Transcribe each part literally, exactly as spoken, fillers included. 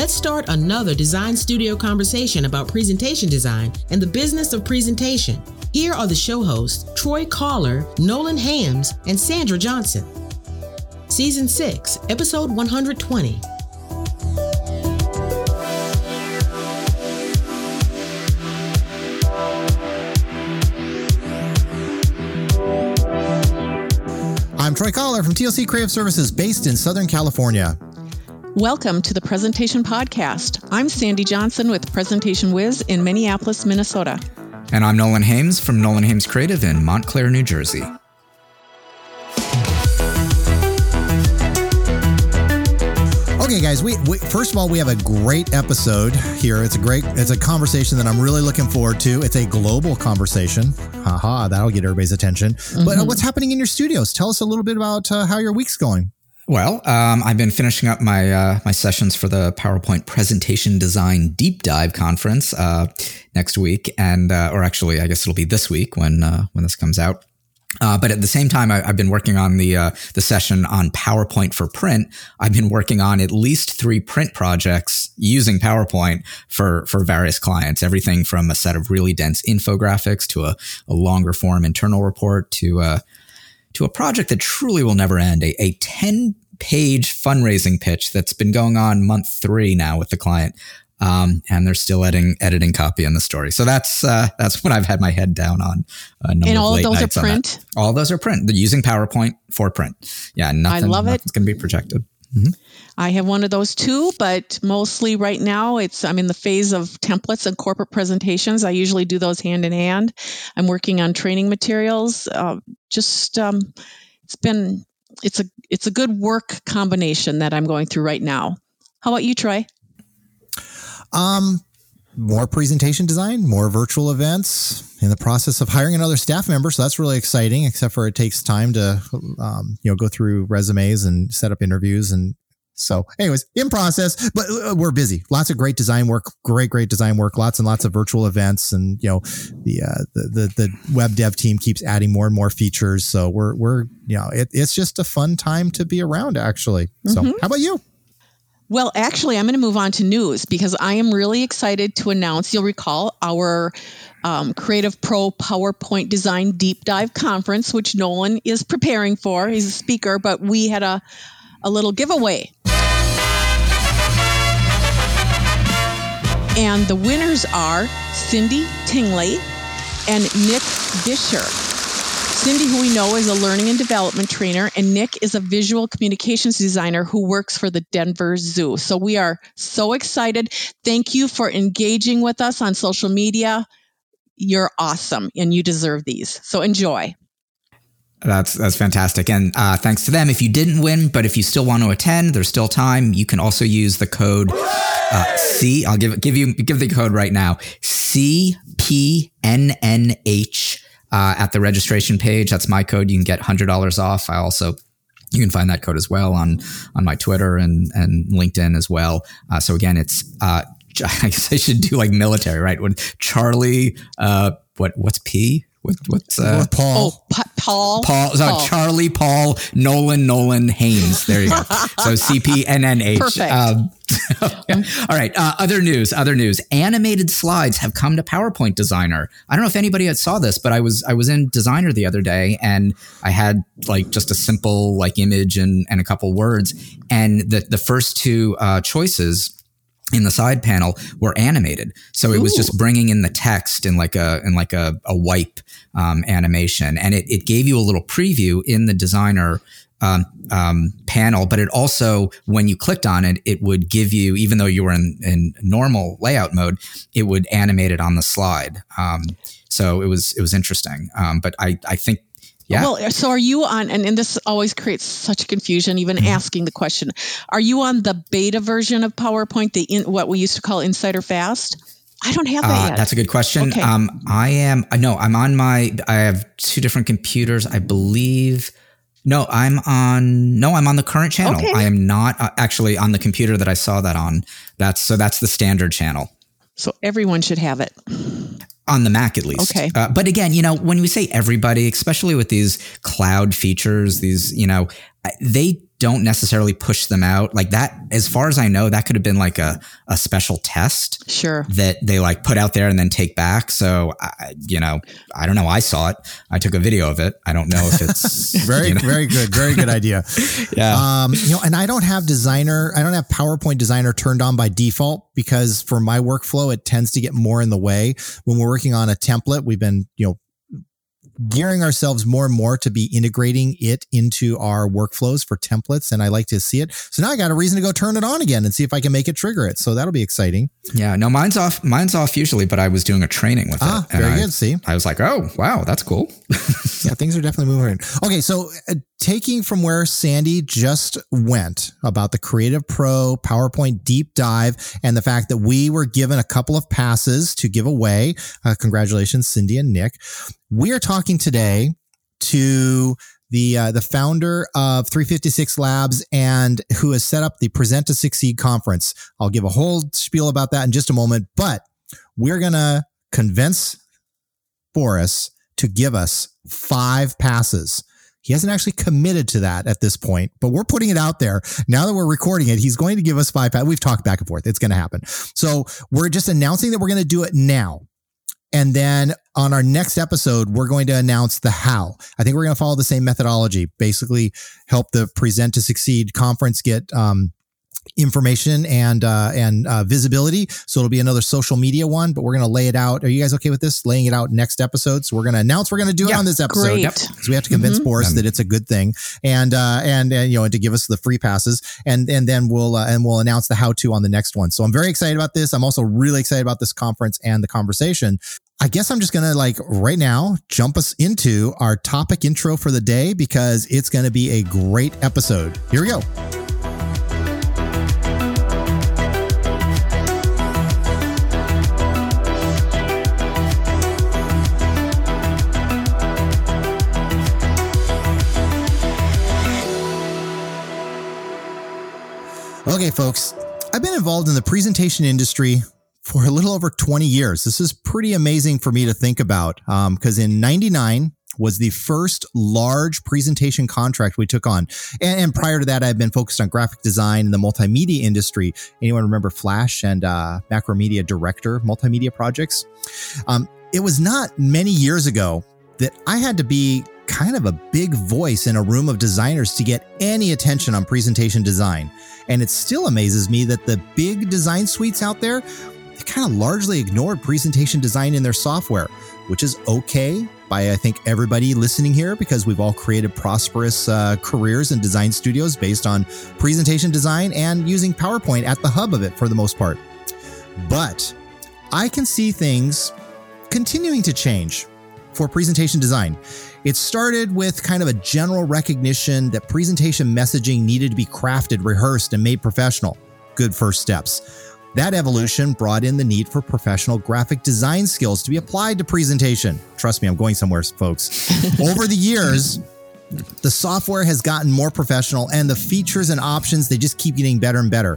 Let's start another design studio conversation about presentation design and the business of presentation. Here are the show hosts, Troy Kahler, Nolan Hams, and Sandra Johnson. Season six, episode one hundred twenty. I'm Troy Kahler from T L C Creative Services based in Southern California. Welcome to the Presentation Podcast. I'm Sandy Johnson with Presentation Wiz in Minneapolis, Minnesota. And I'm Nolan Hames from Nolan Hames Creative in Montclair, New Jersey. Okay, guys, we, we first of all, we have a great episode here. It's a great, it's a conversation that I'm really looking forward to. It's a global conversation. Haha, that'll get everybody's attention. Mm-hmm. But uh, what's happening in your studios? Tell us a little bit about uh, how your week's going. Well, um, I've been finishing up my uh, my sessions for the PowerPoint Presentation Design Deep Dive Conference uh, next week, and uh, or actually, I guess it'll be this week when uh, when this comes out. Uh, but at the same time, I, I've been working on the uh, the session on PowerPoint for print. I've been working on at least three print projects using PowerPoint for for various clients. Everything from a set of really dense infographics to a, a longer form internal report to a to a project that truly will never end, a, a ten-page fundraising pitch that's been going on month three now with the client, um, and they're still editing editing copy in the story. So that's uh, that's what I've had my head down on. A number and of all late of those nights are print? All those are print. They're using PowerPoint for print. Yeah, nothing, I love it. Nothing's going to be projected. Mm-hmm. I have one of those too, but mostly right now it's I'm in the phase of templates and corporate presentations. I usually do those hand in hand. I'm working on training materials. Uh, just um, it's been it's a it's a good work combination that I'm going through right now. How about you, Troy? Um, more presentation design, more virtual events. In the process of hiring another staff member, so that's really exciting. Except for it takes time to, um, you know, go through resumes and set up interviews, and so, anyways, in process. But uh, we're busy. Lots of great design work, great, great design work. Lots and lots of virtual events, and you know, the uh, the, the the web dev team keeps adding more and more features. So we're we're you know, it, it's just a fun time to be around, actually. So, mm-hmm. How about you? Well, actually, I'm going to move on to news because I am really excited to announce, you'll recall, our um, Creative Pro PowerPoint Design Deep Dive Conference, which Nolan is preparing for. He's a speaker, but we had a, a little giveaway. And the winners are Cindy Tingley and Nick Disher. Cindy, who we know, is a learning and development trainer, and Nick is a visual communications designer who works for the Denver Zoo. So we are so excited. Thank you for engaging with us on social media. You're awesome, and you deserve these. So enjoy. That's that's fantastic. And uh, thanks to them. If you didn't win, but if you still want to attend, there's still time. You can also use the code uh, C. I'll give give you give the code right now. C P N N H. Uh, at the registration page. That's my code. You can get one hundred dollars off. I also, you can find that code as well on, on my Twitter and, and LinkedIn as well. Uh, so again, it's, uh, I guess I should do like military, right? When Charlie, uh, what, what's P? What, what's, uh, Paul. Oh, pa- Paul. Paul. So Paul. Charlie, Paul, Nolan, Nolan, Hames. There you go. So C P N N H. Perfect. Um, okay. All right. Uh, other news, other news. Animated slides have come to PowerPoint Designer. I don't know if anybody had saw this, but I was, I was in Designer the other day and I had like just a simple like image and, and a couple words. And the, the first two uh, choices in the side panel were animated. So it Ooh. was just bringing in the text in like a, in like a, a wipe um, animation. And it, it gave you a little preview in the Designer um, um, panel, but it also, when you clicked on it, it would give you, even though you were in, in normal layout mode, it would animate it on the slide. Um, so it was, it was interesting. Um, but I, I think, yeah. Well, so are you on, and, and this always creates such confusion, even mm-hmm. asking the question, are you on the beta version of PowerPoint, the in, what we used to call Insider Fast? I don't have that uh, yet. That's a good question. Okay. Um, I am, no, I'm on my, I have two different computers, I believe. No, I'm on, no, I'm on the current channel. Okay. I am not uh, actually on the computer that I saw that on. That's, so that's the standard channel. So everyone should have it. On the Mac, at least. Okay. Uh, but again, you know, when we say everybody, especially with these cloud features, these, you know, they don't necessarily push them out like that. As far as I know, that could have been like a, a special test sure. that they like put out there and then take back. So, I, you know, I don't know. I saw it. I took a video of it. I don't know if it's very, you know. very good. Very good idea. yeah. Um, you know, and I don't have designer, I don't have PowerPoint Designer turned on by default because for my workflow, it tends to get more in the way. When we're working on a template, we've been, you know, gearing ourselves more and more to be integrating it into our workflows for templates. And I like to see it. So now I got a reason to go turn it on again and see if I can make it trigger it. So that'll be exciting. Yeah, no, mine's off. Mine's off usually, but I was doing a training with ah, it. Very I, good. See, I was like, oh, wow, that's cool. Yeah, things are definitely moving. Okay. So uh, taking from where Sandy just went about the Creative Pro PowerPoint deep dive and the fact that we were given a couple of passes to give away. Uh, congratulations, Cindy and Nick. We are talking today to the uh, the founder of three fifty-six Labs and who has set up the Present to Succeed conference. I'll give a whole spiel about that in just a moment, but we're going to convince Boris to give us five passes. He hasn't actually committed to that at this point, but we're putting it out there. Now that we're recording it, he's going to give us five passes. We've talked back and forth. It's going to happen. So we're just announcing that we're going to do it now. And then on our next episode, we're going to announce the how. I think we're going to follow the same methodology, basically help the Present to Succeed conference get um, information and uh, and uh, visibility. So it'll be another social media one, but we're going to lay it out. Are you guys okay with this? Laying it out next episode. So we're going to announce we're going to do yeah, it on this episode. Great. Yep. Because we have to convince mm-hmm. Boris that it's a good thing, and uh, and and you know, and to give us the free passes, and and then we'll uh, and we'll announce the how to on the next one. So I'm very excited about this. I'm also really excited about this conference and the conversation. I guess I'm just going to like right now jump us into our topic intro for the day because it's going to be a great episode. Here we go. Okay, folks, I've been involved in the presentation industry for a little over twenty years. This is pretty amazing for me to think about because um, in ninety-nine was the first large presentation contract we took on. And, and prior to that, I've been focused on graphic design in the multimedia industry. Anyone remember Flash and uh, Macromedia Director multimedia projects? Um, it was not many years ago that I had to be kind of a big voice in a room of designers to get any attention on presentation design. And it still amazes me that the big design suites out there, they kind of largely ignored presentation design in their software, which is okay by, I think, everybody listening here because we've all created prosperous uh, careers in design studios based on presentation design and using PowerPoint at the hub of it for the most part. But I can see things continuing to change for presentation design. It started with kind of a general recognition that presentation messaging needed to be crafted, rehearsed, and made professional. Good first steps. That evolution brought in the need for professional graphic design skills to be applied to presentation. Trust me, I'm going somewhere, folks. Over the years, the software has gotten more professional and the features and options, they just keep getting better and better.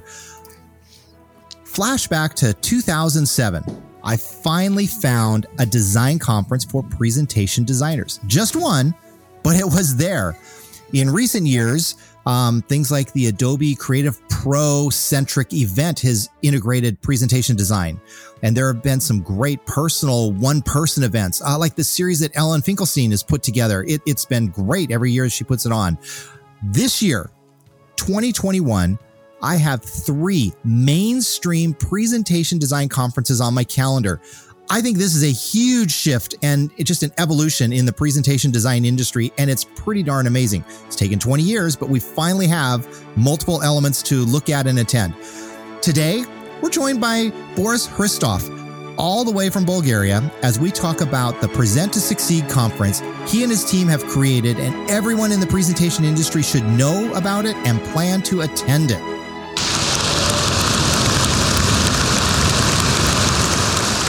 Flashback to two thousand seven. I finally found a design conference for presentation designers. Just one, but it was there. In recent years, um, things like the Adobe Creative Pro centric event has integrated presentation design. And there have been some great personal one-person events, uh, like the series that Ellen Finkelstein has put together. It, it's been great every year she puts it on. This year, twenty twenty-one, I have three mainstream presentation design conferences on my calendar. I think this is a huge shift and it's just an evolution in the presentation design industry, and it's pretty darn amazing. It's taken twenty years, but we finally have multiple elements to look at and attend. Today, we're joined by Boris Hristov, all the way from Bulgaria, as we talk about the Present to Succeed conference he and his team have created, and everyone in the presentation industry should know about it and plan to attend it.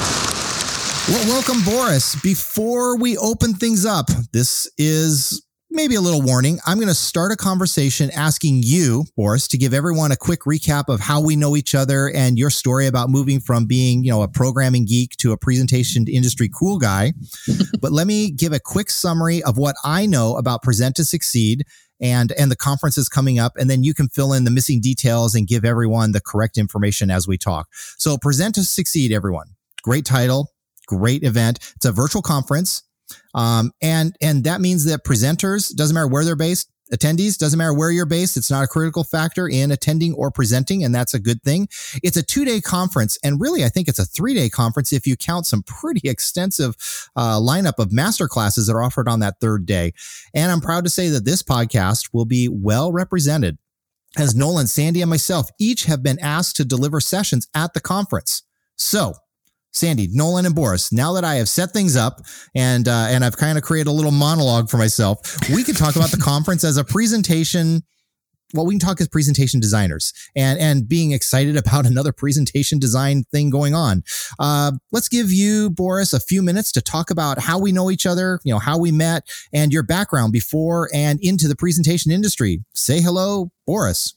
Well, welcome, Boris. Before we open things up, this is maybe a little warning. I'm going to start a conversation asking you, Boris, to give everyone a quick recap of how we know each other and your story about moving from being, you know, a programming geek to a presentation industry cool guy. But let me give a quick summary of what I know about Present to Succeed and, and the conferences coming up. And then you can fill in the missing details and give everyone the correct information as we talk. So Present to Succeed, everyone. Great title, great event. It's a virtual conference. Um, and, and that means that presenters, doesn't matter where they're based, attendees, doesn't matter where you're based. It's not a critical factor in attending or presenting. And that's a good thing. It's a two day conference. And really, I think it's a three day conference if you count some pretty extensive, uh, lineup of master classes that are offered on that third day. And I'm proud to say that this podcast will be well represented, as Nolan, Sandy, and myself each have been asked to deliver sessions at the conference. So, Sandy, Nolan, and Boris, now that I have set things up and uh, and I've kind of created a little monologue for myself, we can talk about the conference as a presentation. Well, we can talk as presentation designers and, and being excited about another presentation design thing going on. Uh, let's give you, Boris, a few minutes to talk about how we know each other, you know, how we met, and your background before and into the presentation industry. Say hello, Boris.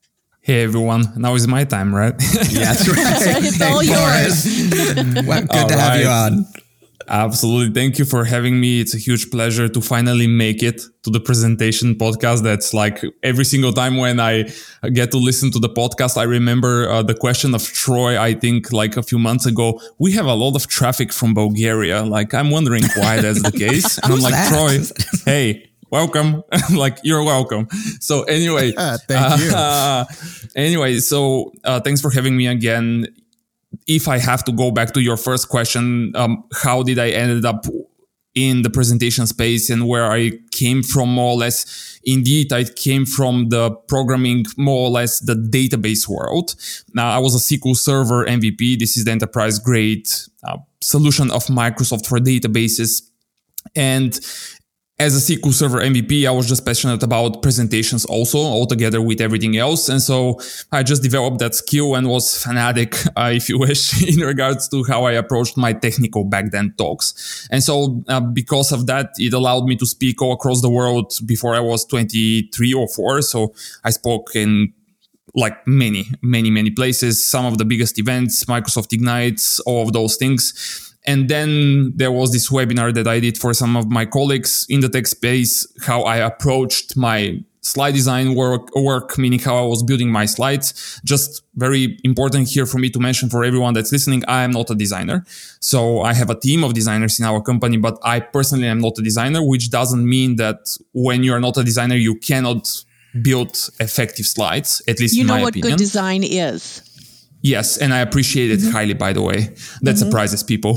Hey everyone, now is my time, right? Yeah, that's right. It's all yours. Well, good all to right. have you on. Absolutely. Thank you for having me. It's a huge pleasure to finally make it to the presentation podcast. That's like every single time when I get to listen to the podcast, I remember uh, the question of Troy, I think like a few months ago, we have a lot of traffic from Bulgaria. Like, I'm wondering why that's the case. And I'm like, that? Troy, hey, welcome. Like, you're welcome. So anyway, uh, thank you. Uh, anyway, so uh, thanks for having me again. If I have to go back to your first question, um, how did I ended up in the presentation space and where I came from more or less? Indeed, I came from the programming, more or less the database world. Now, I was a S Q L Server M V P. This is the enterprise grade uh, solution of Microsoft for databases. And as a S Q L Server M V P, I was just passionate about presentations also, altogether with everything else. And so I just developed that skill and was fanatic, uh, if you wish, in regards to how I approached my technical back then talks. And so uh, because of that, it allowed me to speak all across the world before I was twenty-three or four. So I spoke in like many, many, many places, some of the biggest events, Microsoft Ignites, all of those things. And then there was this webinar that I did for some of my colleagues in the tech space, how I approached my slide design work, work, meaning how I was building my slides. Just very important here for me to mention for everyone that's listening, I am not a designer. So I have a team of designers in our company, but I personally am not a designer, which doesn't mean that when you're not a designer, you cannot build effective slides, at least You in know my what opinion. good design is. Yes, and I appreciate it mm-hmm. highly, by the way. That mm-hmm. surprises people.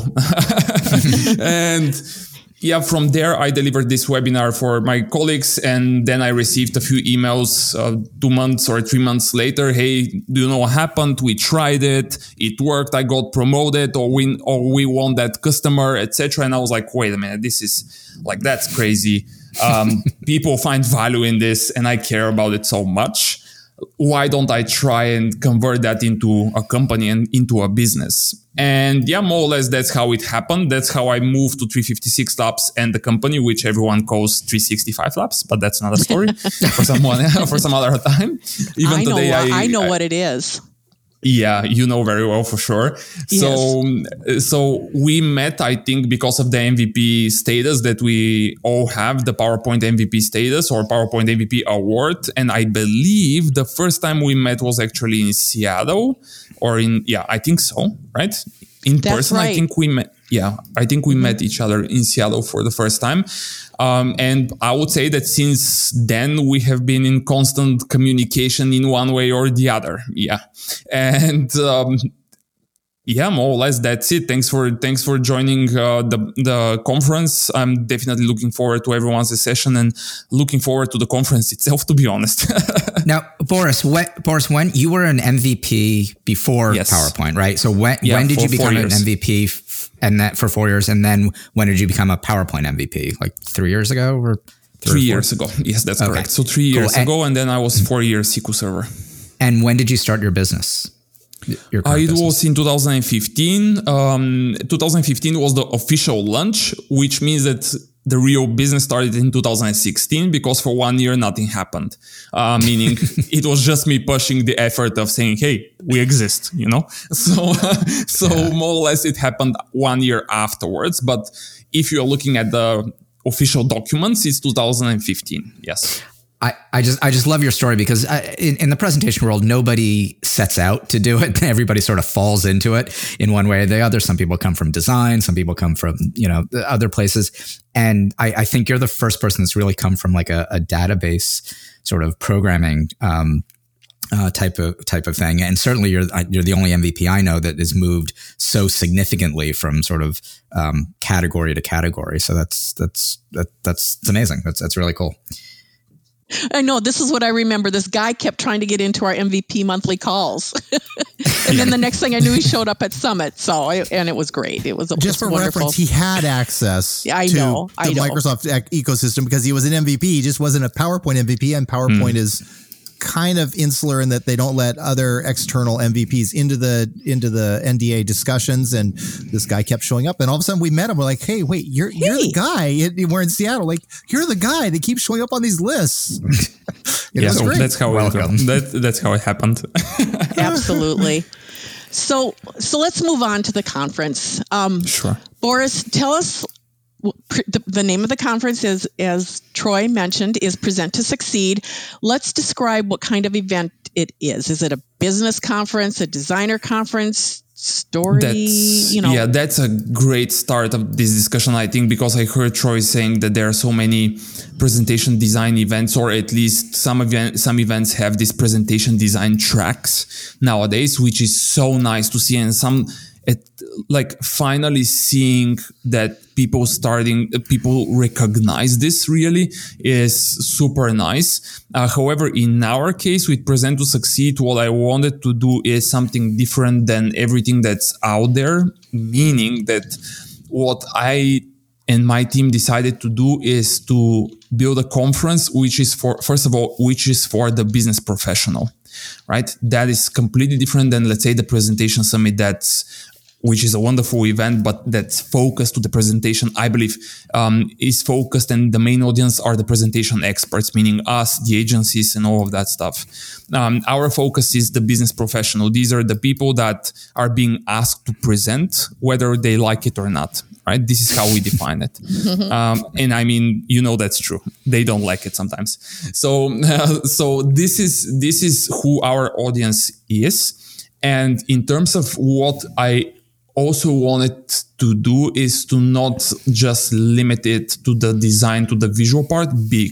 And yeah, from there, I delivered this webinar for my colleagues, and then I received a few emails uh, two months or three months later. Hey, do you know what happened? We tried it. It worked. I got promoted, or we, or we won that customer, et cetera. And I was like, wait a minute, this is like, that's crazy. Um, people find value in this, and I care about it so much. Why don't I try and convert that into a company and into a business? And yeah, more or less, that's how it happened. That's how I moved to three fifty-six Labs and the company, which everyone calls three sixty-five Labs, but that's another story for someone, for some other time. Even I know, today, I, I know I, what it is. Yeah, you know very well for sure. Yes. So, so we met, I think, because of the M V P status that we all have, the PowerPoint M V P status or PowerPoint M V P award. And I believe the first time we met was actually in Seattle or in, yeah, I think so, right? In That's person, right. I think we met. Yeah, I think we mm-hmm. met each other in Seattle for the first time. Um, and I would say that since then we have been in constant communication in one way or the other. Yeah. And, um, yeah, more or less that's it. Thanks for, thanks for joining, uh, the, the conference. I'm definitely looking forward to everyone's session and looking forward to the conference itself, to be honest. Now, Boris, what, Boris, when you were an M V P before yes. PowerPoint, right? So when, yeah, when did for you become an years. M V P f- and that for four years? And then when did you become a PowerPoint M V P? Like three years ago or three years ago? Yes, that's okay. correct. So three years cool. ago, and then I was four years S Q L Server. And when did you start your business? Your uh, it business? was in two thousand fifteen. Um, two thousand fifteen was the official launch, which means that the real business started in two thousand sixteen because for one year nothing happened, uh, meaning it was just me pushing the effort of saying, hey, we exist, you know? So, so yeah. more or less it happened one year afterwards. But if you're looking at the official documents, it's two thousand fifteen. Yes. I, I just I just love your story because I, in, in the presentation world, nobody sets out to do it. Everybody sort of falls into it in one way or the other. Some people come from design, some people come from, you know, other places. And I, I think you're the first person that's really come from like a, a database sort of programming um, uh, type of type of thing. And certainly you're you're the only M V P I know that has moved so significantly from sort of um, category to category. So that's that's that, that's it's amazing. That's that's really cool. I know, this is what I remember. This guy kept trying to get into our M V P monthly calls. And then the next thing I knew, he showed up at Summit. So, I, and it was great. It was a, just for wonderful. reference, he had access I to know, the I know. Microsoft ecosystem because he was an M V P. He just wasn't a PowerPoint M V P, and PowerPoint mm. is kind of insular in that they don't let other external M V Ps into the into the N D A discussions. And this guy kept showing up, and all of a sudden we met him. We're like, "Hey, wait, you're hey. you're the guy." We're in Seattle. Like, you're the guy that keeps showing up on these lists. Yeah, so that's how it that, that's how it happened. Absolutely. So so let's move on to the conference. Um, sure. Boris, tell us. The, the name of the conference is, as Troy mentioned, is Present to Succeed. Let's describe what kind of event it is. Is it a business conference, a designer conference, story? That's, you know? Yeah, that's a great start of this discussion, I think, because I heard Troy saying that there are so many presentation design events, or at least some event, some events have these presentation design tracks nowadays, which is so nice to see. And some... It, like finally seeing that people starting, people recognize this really is super nice. Uh, however, in our case, with Present to Succeed, what I wanted to do is something different than everything that's out there, meaning that what I and my team decided to do is to build a conference, which is for, first of all, which is for the business professional, right? That is completely different than, let's say, the Presentation Summit that's which is a wonderful event, but that's focused to the presentation, I believe, um, is focused, and the main audience are the presentation experts, meaning us, the agencies, and all of that stuff. Um, our focus is the business professional. These are the people that are being asked to present, whether they like it or not, right? This is how we define it. um, and I mean, you know, that's true. They don't like it sometimes. So, uh, so this is, this is who our audience is. And in terms of what I also wanted to do is to not just limit it to the design, to the visual part,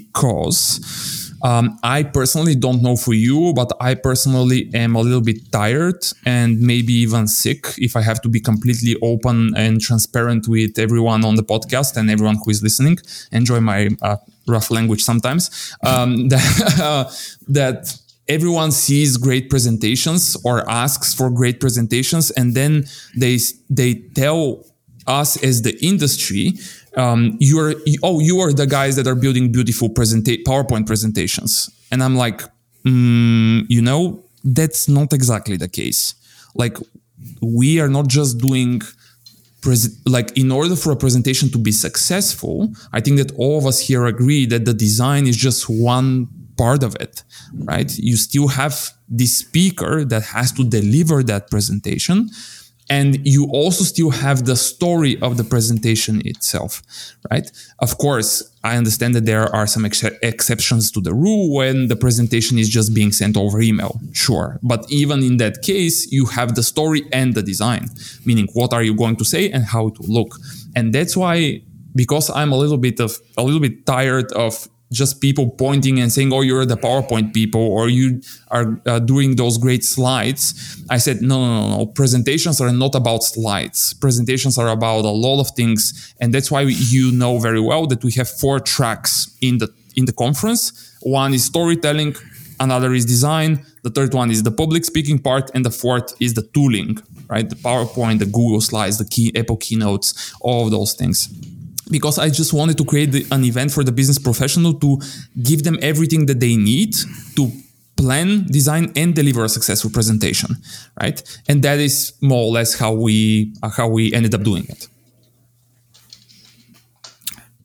because um, I personally don't know for you, but I personally am a little bit tired and maybe even sick, if I have to be completely open and transparent with everyone on the podcast and everyone who is listening. Enjoy my uh, rough language sometimes. Um, that, uh, that everyone sees great presentations or asks for great presentations, and then they they tell us as the industry, um, you're oh you are the guys that are building beautiful presenta- PowerPoint presentations, and I'm like, mm, you know, that's not exactly the case. Like, we are not just doing. Pres- like in order for a presentation to be successful, I think that all of us here agree that the design is just one part of it, right? You still have the speaker that has to deliver that presentation, and you also still have the story of the presentation itself, right? Of course, I understand that there are some ex- exceptions to the rule when the presentation is just being sent over email, sure. But even in that case, you have the story and the design, meaning what are you going to say and how it will look. And that's why, because I'm a little bit of a little bit tired of just people pointing and saying, oh, you're the PowerPoint people, or you are uh, doing those great slides. I said, no, no, no, no. Presentations are not about slides. Presentations are about a lot of things. And that's why we, you know very well that we have four tracks in the in the conference. One is storytelling, another is design, the third one is the public speaking part, and the fourth is the tooling, right? The PowerPoint, the Google Slides, the key Apple Keynotes, all of those things. Because I just wanted to create the, an event for the business professional to give them everything that they need to plan, design, and deliver a successful presentation, right? And that is more or less how we uh, how we ended up doing it.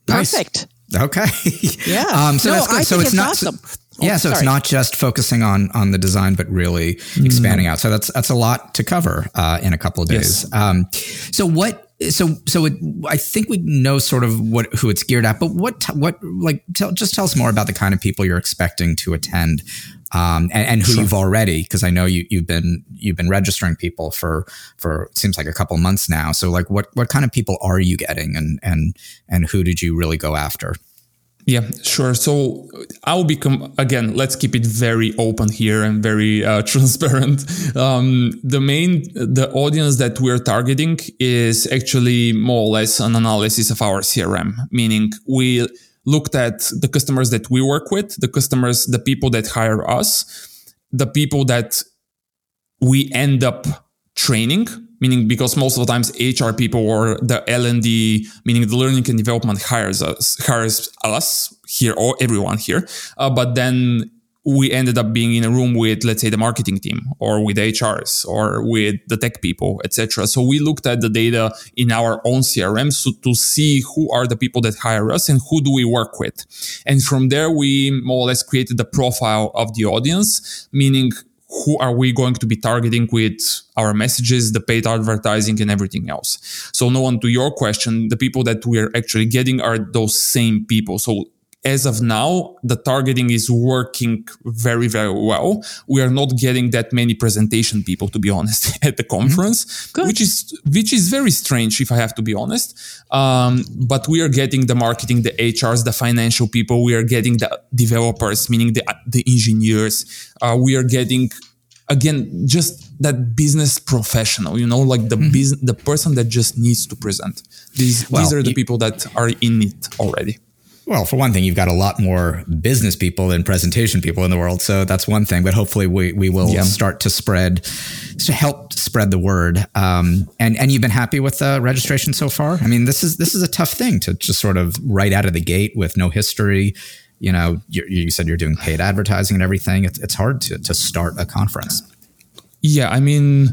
Perfect. Nice. Okay. Yeah. Um, so no, that's good. I so think it's, it's not. awesome. Yeah, oh, so sorry. it's not just focusing on on the design, but really expanding out. So that's that's a lot to cover uh, in a couple of days. Yes. Um, so what? So so it, I think we know sort of what who it's geared at, but what what like tell, just tell us more about the kind of people you're expecting to attend, um, and, and who Sure. you've already, because I know you you've been you've been registering people for for it seems like a couple months now. So like what what kind of people are you getting, and and and who did you really go after? Yeah, sure. So I'll become, again, let's keep it very open here and very uh, transparent. Um, the main, the audience that we're targeting is actually more or less an analysis of our C R M, meaning we looked at the customers that we work with, the customers, the people that hire us, the people that we end up training, meaning because most of the times H R people or the L and D, meaning the learning and development hires us, hires us here or everyone here. Uh, but then we ended up being in a room with, let's say, the marketing team or with H Rs or with the tech people, et cetera. So we looked at the data in our own C R M so to see who are the people that hire us and who do we work with. And from there, we more or less created the profile of the audience, meaning who are we going to be targeting with our messages, the paid advertising and everything else. So no one to your question, the people that we're actually getting are those same people. So as of now, the targeting is working very, very well. We are not getting that many presentation people, to be honest, at the conference, Good. which is which is very strange, if I have to be honest. Um, but we are getting the marketing, the H Rs, the financial people. We are getting the developers, meaning the the engineers. Uh, we are getting, again, just that business professional, you know, like the mm-hmm. bus- the person that just needs to present. These Well, these are the you- people that are in it already. Well, for one thing, you've got a lot more business people than presentation people in the world. So that's one thing, but hopefully we, we will Yeah. start to spread, to help spread the word. Um, and, and you've been happy with the registration so far? I mean, this is, this is a tough thing to just sort of right out of the gate with no history. You know, you, you said you're doing paid advertising and everything. It's, it's hard to, to start a conference. Yeah, I mean,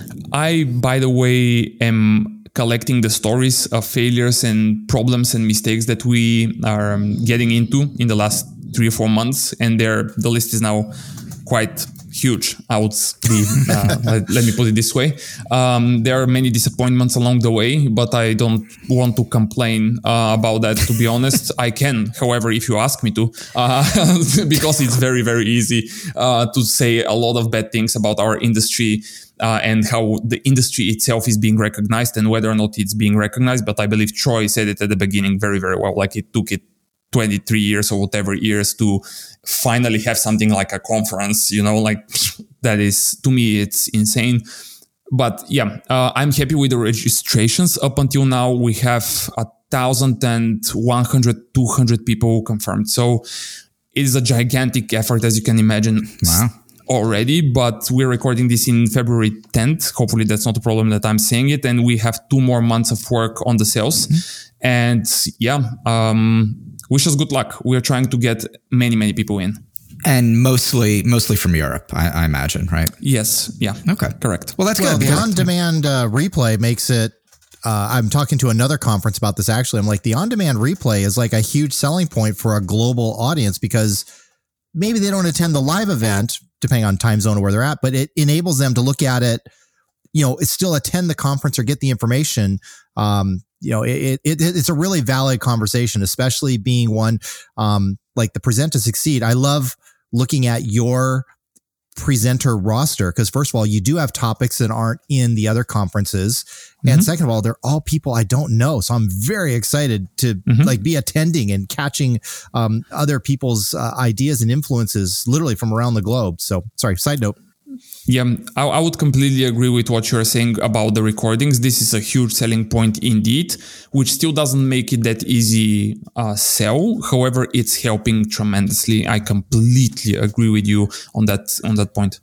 I, by the way, am collecting the stories of failures and problems and mistakes that we are um, getting into in the last three or four months. And there, the list is now quite huge. I would be, uh, let, let me put it this way. Um, there are many disappointments along the way, but I don't want to complain uh, about that, to be honest. I can, however, if you ask me to, uh, because it's very, very easy uh, to say a lot of bad things about our industry. Uh, and how the industry itself is being recognized and whether or not it's being recognized. But I believe Troy said it at the beginning very, very well. Like it took it twenty-three years or whatever years to finally have something like a conference, you know, like that is, to me, it's insane. But yeah, uh, I'm happy with the registrations. Up until now, we have a thousand and one hundred, two hundred people confirmed. So it is a gigantic effort, as you can imagine. Wow. Already, but we're recording this in February tenth. Hopefully that's not a problem that I'm saying it. And we have two more months of work on the sales. Mm-hmm. And yeah, um, wish us good luck. We're trying to get many, many people in. And mostly, mostly from Europe, I, I imagine, right? Yes. Yeah. Okay. Correct. Well, that's well, good. The on-demand uh, replay makes it, uh, I'm talking to another conference about this actually. I'm like, the on-demand replay is like a huge selling point for a global audience because maybe they don't attend the live event, depending on time zone or where they're at, but it enables them to look at it, you know, still attend the conference or get the information. Um, you know, it, it, it's a really valid conversation, especially being one, um, like the Present to Succeed. I love looking at your presenter roster because first of all, you do have topics that aren't in the other conferences. Mm-hmm. And second of all, they're all people I don't know. So I'm very excited to mm-hmm. like be attending and catching um, other people's uh, ideas and influences literally from around the globe. So sorry, side note. Yeah, I, I would completely agree with what you're saying about the recordings. This is a huge selling point indeed, which still doesn't make it that easy uh, sell. However, it's helping tremendously. I completely agree with you on that on that point.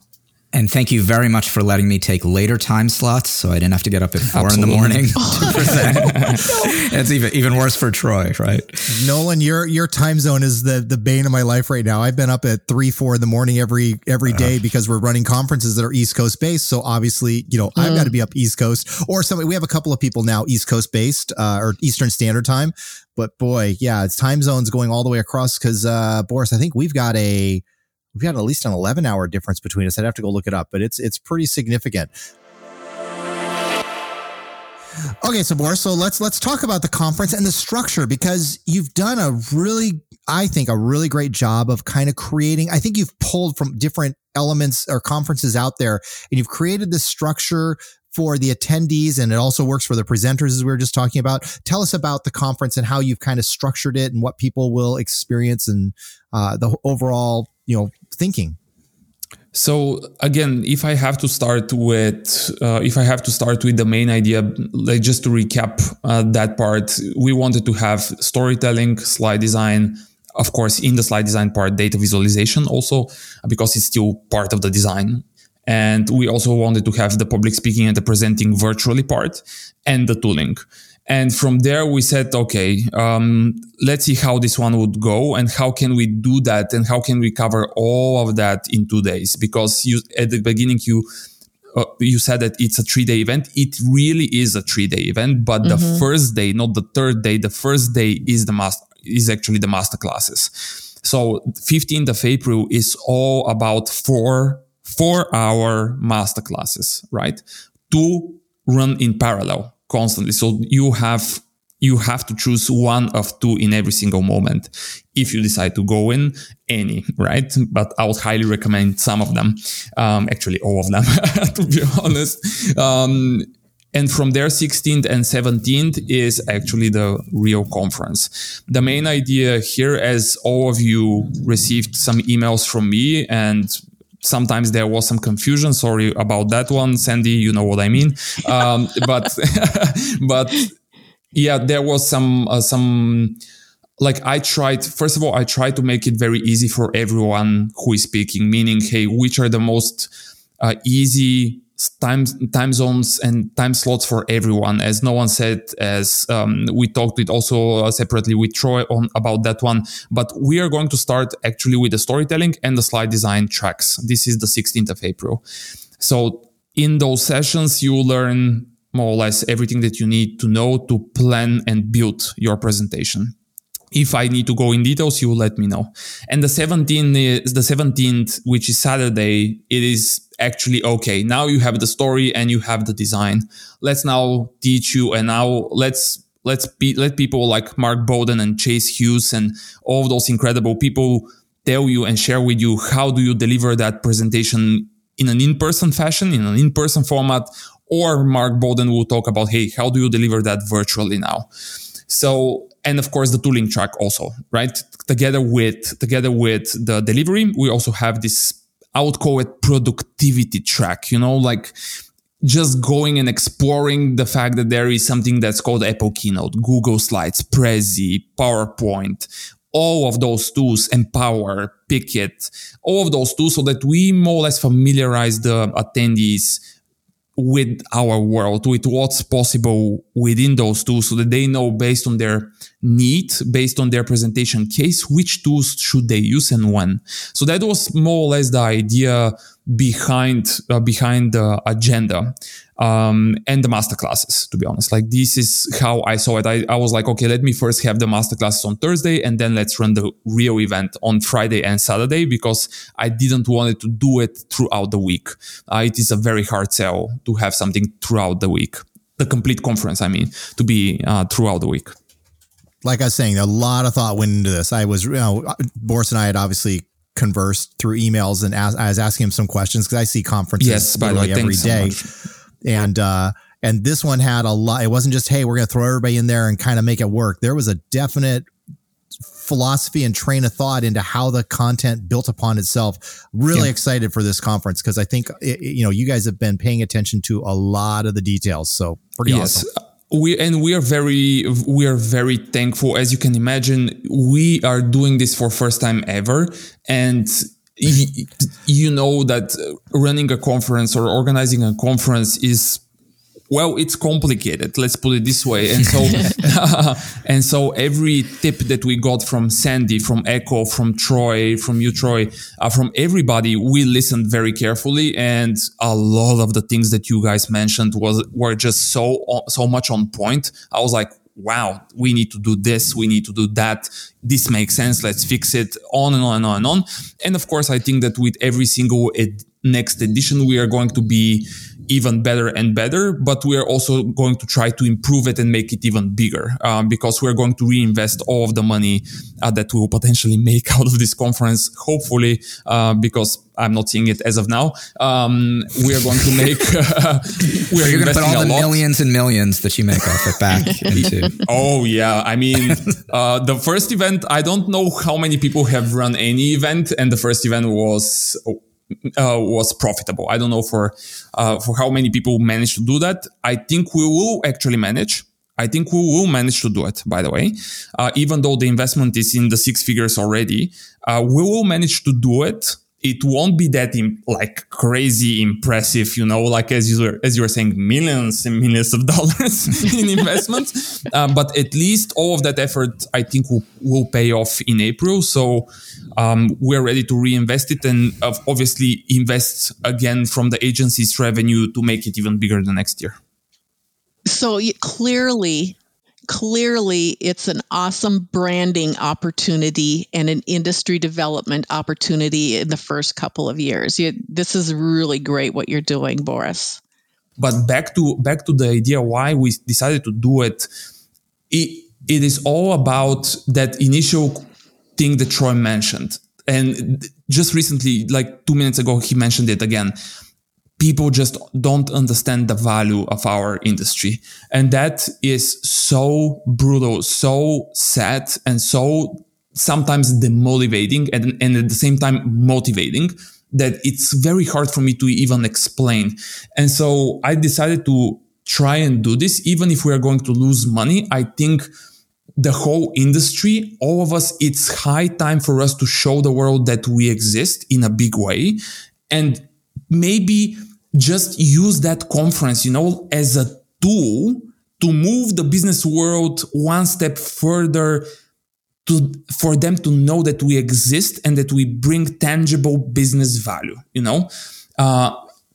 And thank you very much for letting me take later time slots so I didn't have to get up at four Absolutely. in the morning to present. It's even even worse for Troy, right? Nolan, your your time zone is the the bane of my life right now. I've been up at three, four in the morning every every day uh, because we're running conferences that are East Coast based. So obviously, you know, mm. I've got to be up East Coast, or somebody. We have a couple of people now East Coast based uh, or Eastern Standard Time. But boy, yeah, it's time zones going all the way across because uh, Boris, I think we've got a We've got at least an eleven hour difference between us. I'd have to go look it up, but it's it's pretty significant. Okay, so Boris, so let's let's talk about the conference and the structure, because you've done a really, I think, a really great job of kind of creating. I think you've pulled from different elements or conferences out there, and you've created this structure for the attendees, and it also works for the presenters, as we were just talking about. Tell us about the conference and how you've kind of structured it and what people will experience and uh, the overall, you know, thinking. So again, if I have to start with, uh, if I have to start with the main idea, like just to recap uh, that part, we wanted to have storytelling, slide design, of course, in the slide design part, data visualization also, because it's still part of the design. And we also wanted to have the public speaking and the presenting virtually part and the tooling. And from there, we said, okay, um, let's see how this one would go and how can we do that and how can we cover all of that in two days? Because you, at the beginning, you uh, you said that it's a three-day event. It really is a three-day event, but mm-hmm. the first day, not the third day, the first day is the master, is actually the master classes. So fifteenth of April is all about four four-hour master classes, right? Two run in parallel constantly. So you have you have to choose one of two in every single moment if you decide to go in any, right? But I would highly recommend some of them, um, actually all of them, to be honest. Um, and from there, sixteenth and seventeenth is actually the real conference. The main idea here, as all of you received some emails from me, and sometimes there was some confusion. Sorry about that one, Sandy. You know what I mean. Um, but, but yeah, there was some, uh, some, like I tried, first of all, I tried to make it very easy for everyone who is speaking, meaning, hey, which are the most uh, easy time, time zones and time slots for everyone. As no one said, as um, we talked with also uh, separately with Troy on about that one. But we are going to start actually with the storytelling and the slide design tracks. This is the sixteenth of April. So in those sessions, you will learn more or less everything that you need to know to plan and build your presentation. If I need to go in details, you will let me know. And the seventeenth is the seventeenth, which is Saturday. It is actually okay. Now you have the story and you have the design. Let's now teach you, and now let's let's be, let people like Mark Bowden and Chase Hughes and all of those incredible people tell you and share with you how do you deliver that presentation in an in-person fashion, in an in-person format, or Mark Bowden will talk about, hey, how do you deliver that virtually now? So, and of course the tooling track also, right? Together with, together with the delivery, we also have this, I would call it productivity track, you know, like just going and exploring the fact that there is something that's called Apple Keynote, Google Slides, Prezi, PowerPoint, all of those tools, Empower, Picket, all of those tools, so that we more or less familiarize the attendees with our world, with what's possible within those tools, so that they know based on their need, based on their presentation case, which tools should they use and when. So that was more or less the idea behind uh, behind the agenda um, and the masterclasses, to be honest. Like, this is how I saw it. I, I was like, okay, let me first have the masterclasses on Thursday, and then let's run the real event on Friday and Saturday, because I didn't want it to do it throughout the week. Uh, it is a very hard sell to have something throughout the week. The complete conference, I mean, to be uh, throughout the week. Like I was saying, a lot of thought went into this. I was, you know, Boris and I had obviously conversed through emails, and as, I was asking him some questions because I see conferences yes, by the way, every day. So and, uh, and this one had a lot. It wasn't just, hey, we're going to throw everybody in there and kind of make it work. There was a definite philosophy and train of thought into how the content built upon itself. Really yeah. excited for this conference, because I think, it, you know, you guys have been paying attention to a lot of the details. So pretty yes. awesome. We, and we are very, we are very thankful. As you can imagine, we are doing this for first time ever. And you know that running a conference or organizing a conference is, well, it's complicated. Let's put it this way. And so, uh, and so every tip that we got from Sandy, from Echo, from Troy, from you, Troy, uh, from everybody, we listened very carefully. And a lot of the things that you guys mentioned was, were just so, so much on point. I was like, wow, we need to do this. We need to do that. This makes sense. Let's fix it, on and on and on and on. And of course, I think that with every single ed- next edition, we are going to be even better and better, but we are also going to try to improve it and make it even bigger, um, because we're going to reinvest all of the money uh, that we will potentially make out of this conference, hopefully, uh, because I'm not seeing it as of now. Um, we are going to make, uh, we are You're going to put all the lot. millions and millions that you make off it back into. Oh yeah. I mean, uh, the first event, I don't know how many people have run any event, and the first event was, Uh, was profitable. I don't know for uh, for how many people managed to do that. I think we will actually manage. I think we will manage to do it, by the way. Uh, even though the investment is in the six figures already, uh, we will manage to do it. It won't be that im- like crazy impressive, you know, like as you were, as you were saying, millions and millions of dollars in investments. Uh, but at least all of that effort, I think, will, will pay off in April. So um, we're ready to reinvest it and uh, obviously invest again from the agency's revenue to make it even bigger the next year. So you, clearly, clearly it's an awesome branding opportunity and an industry development opportunity in the first couple of years. You, this is really great what you're doing, Boris. But back to back to the idea why we decided to do it, it, it is all about that initial thing that Troy mentioned. And just recently, like two minutes ago, he mentioned it again. People just don't understand the value of our industry. And that is so brutal, so sad, and so sometimes demotivating and, and at the same time motivating that it's very hard for me to even explain. And so I decided to try and do this, even if we are going to lose money. I think the whole industry, all of us, it's high time for us to show the world that we exist in a big way. And maybe just use that conference, you know, as a tool to move the business world one step further, to for them to know that we exist and that we bring tangible business value, you know, uh,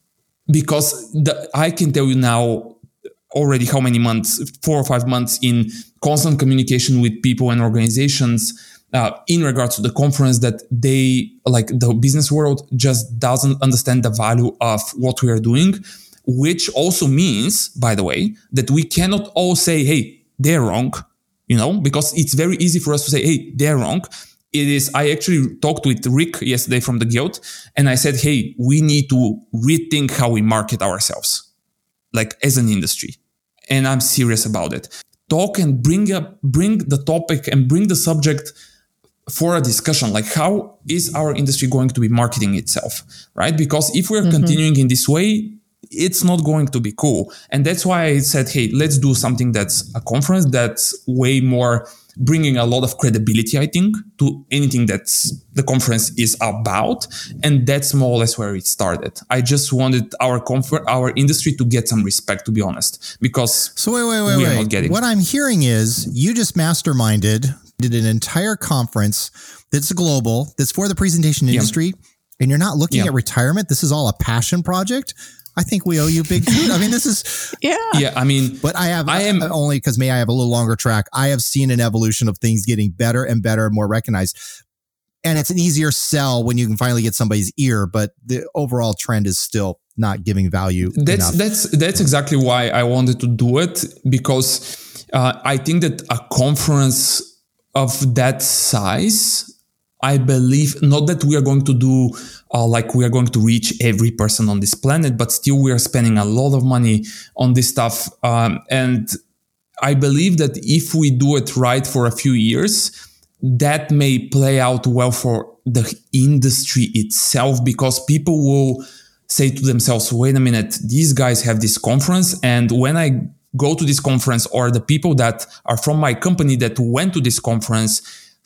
because the, I can tell you now already how many months, four or five months in constant communication with people and organizations Uh, in regards to the conference, that they, like the business world, just doesn't understand the value of what we are doing, which also means, by the way, that we cannot all say, hey, they're wrong, you know, because it's very easy for us to say, hey, they're wrong. It is, I actually talked with Rick yesterday from the Guild, and I said, hey, we need to rethink how we market ourselves, like as an industry. And I'm serious about it. Talk and bring up, bring the topic and bring the subject for a discussion, like how is our industry going to be marketing itself, right? Because if we're mm-hmm. continuing in this way, it's not going to be cool. And that's why I said, hey, let's do something that's a conference that's way more bringing a lot of credibility, I think, to anything that's the conference is about. And that's more or less where it started. I just wanted our confer- our industry to get some respect, to be honest, because so wait, wait, wait, we are wait. not getting What I'm hearing is you just masterminded, did an entire conference that's global, that's for the presentation industry, yeah. and you're not looking yeah. at retirement. This is all a passion project. I think we owe you big food. I mean, this is yeah, yeah. I mean, but I have I am only because may I have a little longer track. I have seen an evolution of things getting better and better, more recognized, and it's an easier sell when you can finally get somebody's ear. But the overall trend is still not giving value. That's enough. that's that's exactly why I wanted to do it, because uh, I think that a conference of that size, I believe, not that we are going to do uh, like we are going to reach every person on this planet, but still we are spending a lot of money on this stuff. Um, and I believe that if we do it right for a few years, that may play out well for the industry itself, because people will say to themselves, wait a minute, these guys have this conference, and when I go to this conference, or the people that are from my company that went to this conference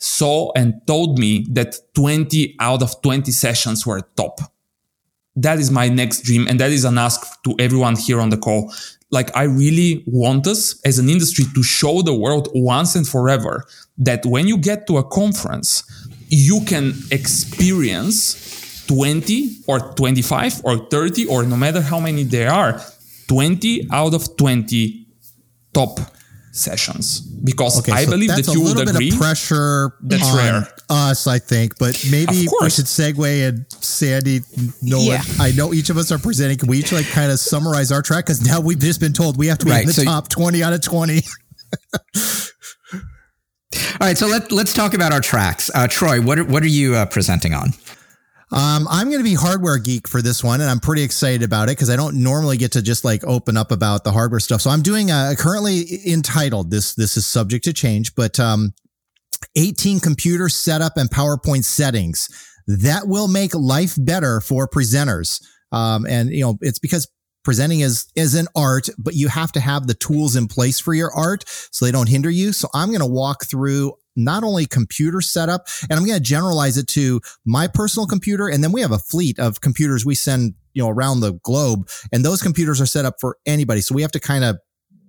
saw and told me that twenty out of twenty sessions were top. That is my next dream. And that is an ask to everyone here on the call. Like, I really want us as an industry to show the world once and forever that when you get to a conference, you can experience twenty or twenty-five or thirty, or no matter how many there are, twenty out of twenty top sessions. Because okay, I so believe that's that you a would little agree. bit of pressure That's on rare. us, I think, but maybe Of course. we should segue, and Sandy, Nolan, Yeah. I know each of us are presenting. Can we each like kind of summarize our track? Because now we've just been told we have to be Right, in the so- top twenty out of twenty. All right, so let, let's talk about our tracks. Uh, Troy, what are, what are you uh, presenting on? Um, I'm going to be hardware geek for this one, and I'm pretty excited about it because I don't normally get to just like open up about the hardware stuff. So I'm doing uh, currently entitled this. This is subject to change, but um, eighteen computer setup and PowerPoint settings that will make life better for presenters. Um, and you know, it's because presenting is is an art, but you have to have the tools in place for your art so they don't hinder you. So I'm going to walk through not only computer setup, and I'm going to generalize it to my personal computer. And then we have a fleet of computers we send, you know, around the globe, and those computers are set up for anybody. So we have to kind of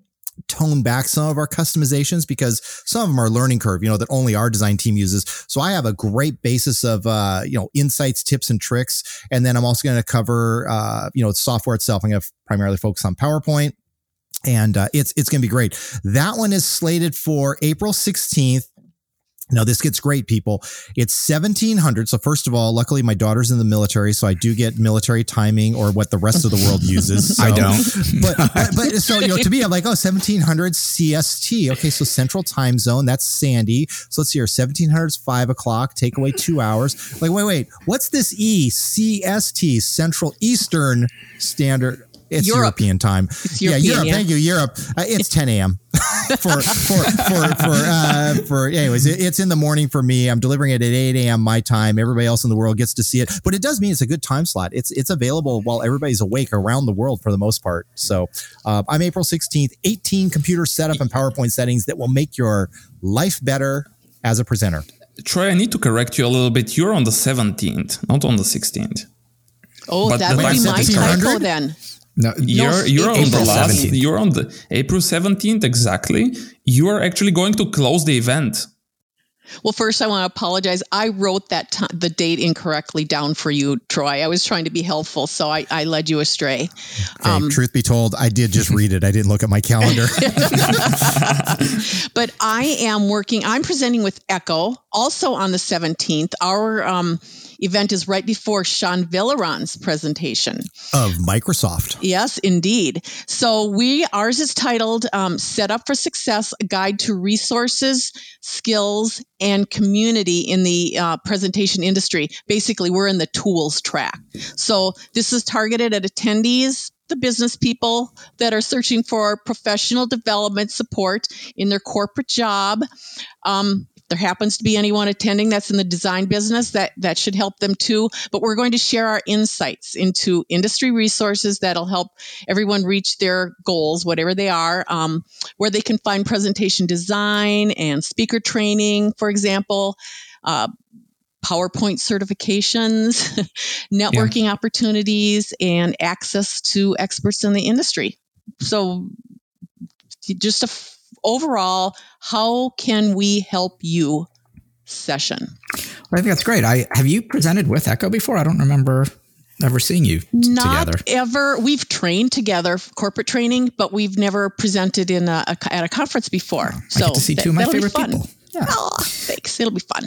tone back some of our customizations because some of them are learning curve, you know, that only our design team uses. So I have a great basis of, uh, you know, insights, tips, and tricks. And then I'm also going to cover, uh, you know, software itself. I'm going to primarily focus on PowerPoint, and uh, it's, it's going to be great. That one is slated for April sixteenth. Now, this gets great, people. It's seventeen hundred. So first of all, luckily my daughter's in the military, so I do get military timing, or what the rest of the world uses. So, I don't. But, but, but so, you know, to me, I'm like, oh, seventeen hundred C S T. Okay. So Central Time Zone, that's Sandy. So let's see here. seventeen hundred is five o'clock. Take away two hours. Like, wait, wait. What's this E? C S T, Central Eastern Standard. It's Europe. European time. It's yeah, European, Europe. yeah. Thank you, Europe. Uh, it's ten a.m. for for for for uh, for. Anyways, it, it's in the morning for me. I'm delivering it at eight a.m. my time. Everybody else in the world gets to see it, but it does mean it's a good time slot. It's it's available while everybody's awake around the world for the most part. So uh, I'm April sixteenth. eighteen computer setup and PowerPoint settings that will make your life better as a presenter. Troy, I need to correct you a little bit. You're on the seventeenth, not on the sixteenth. Oh, But that the would be time- my seventeen hundred? typo then. No, You're you're on the April last. seventeenth. You're on the April seventeenth exactly. You are actually going to close the event. Well, first, I want to apologize. I wrote that t- the date incorrectly down for you, Troy. I was trying to be helpful, so I, I led you astray. Okay, Um, truth be told, I did just read it. I didn't look at my calendar. But I am working, I'm presenting with Echo also on the seventeenth. Our um, event is right before Sean Villaron's presentation. Of Microsoft. Yes, indeed. So we, ours is titled um, Set Up for Success, A Guide to Resources, Skills, and Community in the uh, Presentation Industry. Basically, we're in the tools track. So this is targeted at attendees, the business people that are searching for professional development support in their corporate job. Um, if there happens to be anyone attending that's in the design business, that, that should help them too. But we're going to share our insights into industry resources that'll help everyone reach their goals, whatever they are, um, where they can find presentation design and speaker training, for example, uh, PowerPoint certifications, networking yeah. opportunities, and access to experts in the industry. So just a f- overall, how can we help you session? Well, I think that's great. I have you presented with Echo before? I don't remember ever seeing you t- Not together. ever. We've trained together, corporate training, but we've never presented in a, a at a conference before. Oh, so I get to see that, two of my that'll be favorite fun. people. Yeah. Oh, thanks. It'll be fun.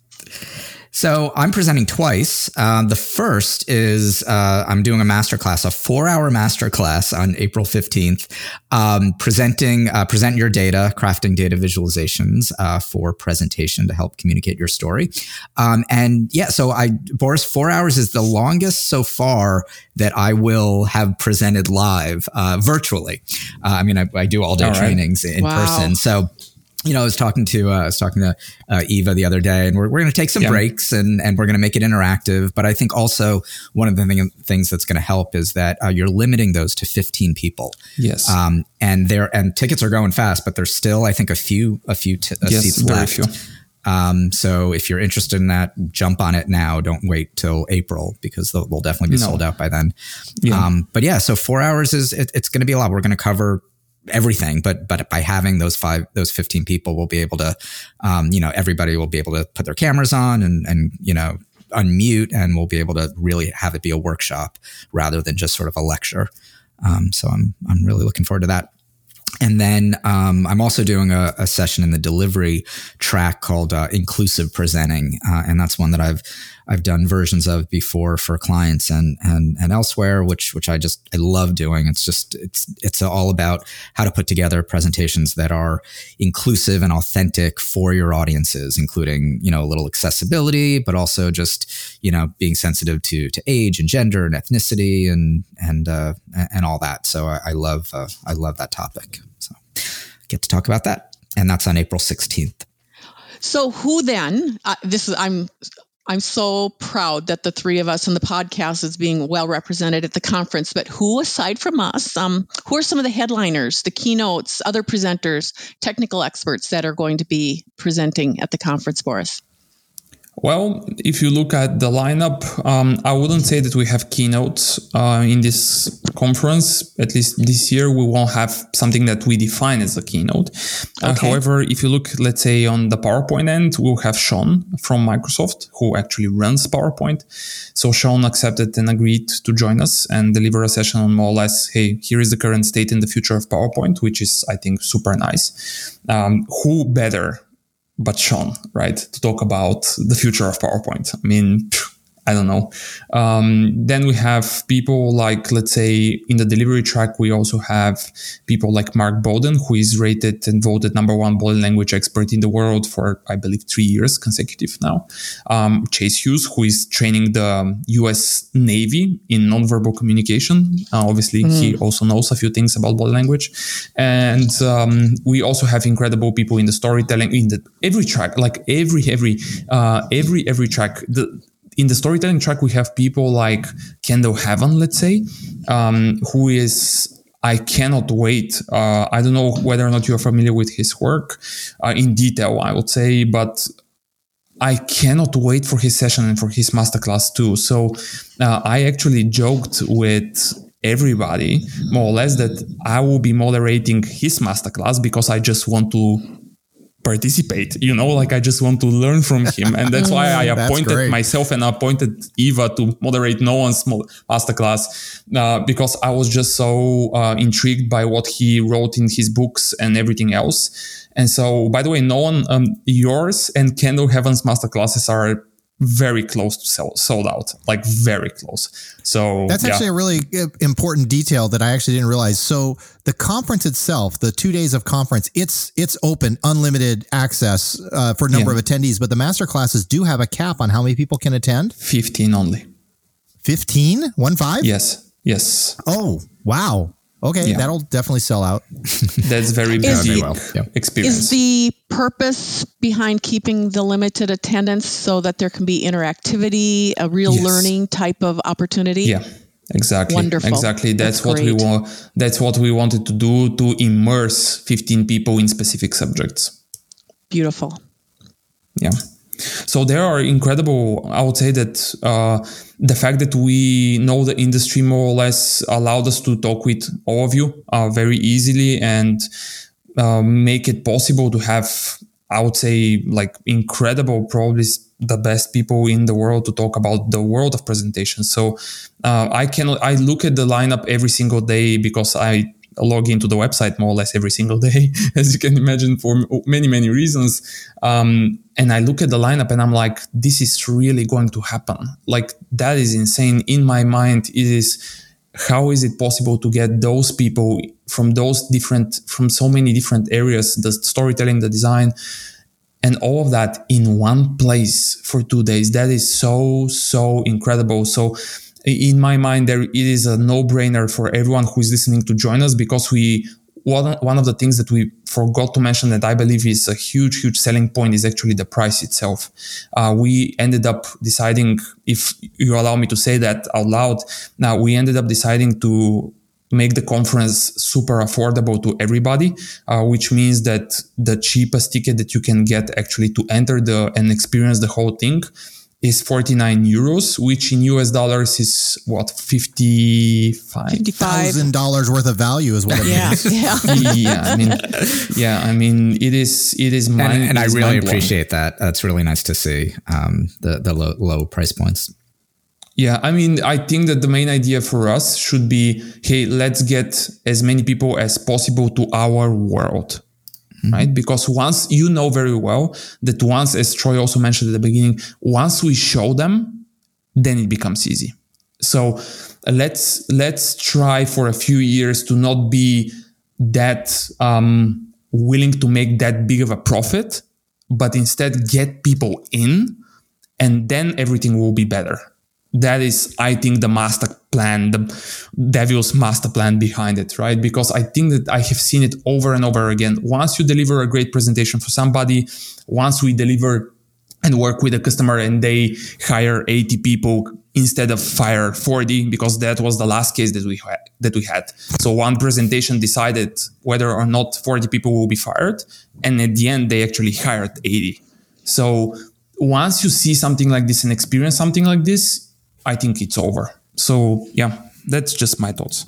So I'm presenting twice. Uh, the first is uh, I'm doing a masterclass, a four-hour masterclass on April fifteenth, um, presenting uh, present your data, crafting data visualizations uh, for presentation to help communicate your story. Um, and yeah, so I Boris, four hours is the longest so far that I will have presented live uh, virtually. Uh, I mean, I, I do all day all right. trainings in wow. person, so. You know, I was talking to uh, I was talking to uh, Eva the other day, and we're we're going to take some yeah. breaks, and and we're going to make it interactive. But I think also one of the thing, things that's going to help is that uh, you're limiting those to fifteen people. Yes. Um, and there and tickets are going fast, but there's still I think a few a few t- uh, yes, seats very left. few. Um, so if you're interested in that, jump on it now. Don't wait till April because they'll, they'll definitely be no. sold out by then. Yeah. Um, but yeah, so four hours is, it, it's going to be a lot. We're going to cover everything, but, but by having those five, those fifteen people, we'll be able to, um, you know, everybody will be able to put their cameras on and, and, you know, unmute, and we'll be able to really have it be a workshop rather than just sort of a lecture. Um, so I'm, I'm really looking forward to that. And then um, I'm also doing a, a session in the delivery track called uh, Inclusive Presenting, uh, and that's one that I've I've done versions of before for clients and and and elsewhere, which which I just I love doing. It's just it's it's all about how to put together presentations that are inclusive and authentic for your audiences, including you know a little accessibility, but also just you know being sensitive to to age and gender and ethnicity and and uh, and all that. So I, I love uh, I love that topic. So get to talk about that, and that's on April sixteenth. So who then? Uh, this is I'm. I'm so proud that the three of us on the podcast is being well represented at the conference. But who, aside from us, um, who are some of the headliners, the keynotes, other presenters, technical experts that are going to be presenting at the conference for us? Well, if you look at the lineup, um, I wouldn't say that we have keynotes uh, in this conference. At least this year, we won't have something that we define as a keynote. Okay. Uh, however, if you look, let's say, on the PowerPoint end, we'll have Sean from Microsoft, who actually runs PowerPoint. So Sean accepted and agreed to join us and deliver a session on more or less, hey, here is the current state and the future of PowerPoint, which is, I think, super nice. Um, who better but Sean, right, to talk about the future of PowerPoint? I mean, I don't know. Um, then we have people like, let's say, in the delivery track, we also have people like Mark Bowden, who is rated and voted number one body language expert in the world for, I believe, three years consecutive now. Um, Chase Hughes, who is training the U S Navy in nonverbal communication. Uh, obviously, mm. he also knows a few things about body language. And um, we also have incredible people in the storytelling, in the every track, like every, every, uh, every, every track. The, In the storytelling track, we have people like Kendall Haven, let's say, um, who is, I cannot wait. Uh, I don't know whether or not you're familiar with his work uh, in detail, I would say, but I cannot wait for his session and for his masterclass too. So uh, I actually joked with everybody, more or less, that I will be moderating his masterclass because I just want to participate, you know, like I just want to learn from him. And that's why I appointed myself and appointed Eva to moderate Nolan's masterclass uh, because I was just so uh, intrigued by what he wrote in his books and everything else. And so, by the way, Nolan, um, yours and Kendall Haven's masterclasses are very close to sell, sold out, like very close. So that's actually yeah. a really important detail that I actually didn't realize. So the conference itself, the two days of conference, it's it's open, unlimited access uh, for a number yeah. of attendees, but the master classes do have a cap on how many people can attend. fifteen only. fifteen? One five? Yes. Yes. Oh, wow. Okay, yeah. That'll definitely sell out. That's very busy well. yeah. experience. Is the purpose behind keeping the limited attendance so that there can be interactivity, a real yes. learning type of opportunity? Yeah, exactly. Wonderful. Exactly. That's, That's what we want. That's what we wanted to do, to immerse fifteen people in specific subjects. Beautiful. Yeah. So there are incredible, I would say that uh, the fact that we know the industry more or less allowed us to talk with all of you uh, very easily and uh, make it possible to have, I would say, like incredible, probably the best people in the world to talk about the world of presentation. So uh, I cannot, I look at the lineup every single day because I log into the website more or less every single day, as you can imagine, for many, many reasons. Um, and I look at the lineup and I'm like, this is really going to happen. Like, that is insane. In my mind, it is, how is it possible to get those people from those different, from so many different areas, the storytelling, the design, and all of that in one place for two days? That is so, so incredible. So in my mind, there it is a no-brainer for everyone who is listening to join us, because we one one of the things that we forgot to mention that I believe is a huge, huge selling point is actually the price itself. Uh, we ended up deciding, if you allow me to say that out loud, now we ended up deciding to make the conference super affordable to everybody, uh, which means that the cheapest ticket that you can get actually to enter the and experience the whole thing is forty-nine euros, which in U S dollars is what, fifty-five thousand dollars worth of value is what it yeah. means. Yeah. yeah, I mean, yeah, I mean, it is, it is mind, and, and I is really mind-blowing. appreciate that. That's really nice to see, um, the, the low, low price points. Yeah, I mean, I think that the main idea for us should be, hey, let's get as many people as possible to our world, mm-hmm. right? Because once you know very well that once, as Troy also mentioned at the beginning, once we show them, then it becomes easy. So let's let's try for a few years to not be that um, willing to make that big of a profit, but instead get people in, and then everything will be better. That is, I think, the master plan, the devil's master plan behind it, right? Because I think that I have seen it over and over again. Once you deliver a great presentation for somebody, once we deliver and work with a customer and they hire eighty people instead of fire forty, because that was the last case that we had, that we had. So one presentation decided whether or not forty people will be fired. And at the end, they actually hired eighty. So once you see something like this and experience something like this, I think it's over. So yeah, that's just my thoughts.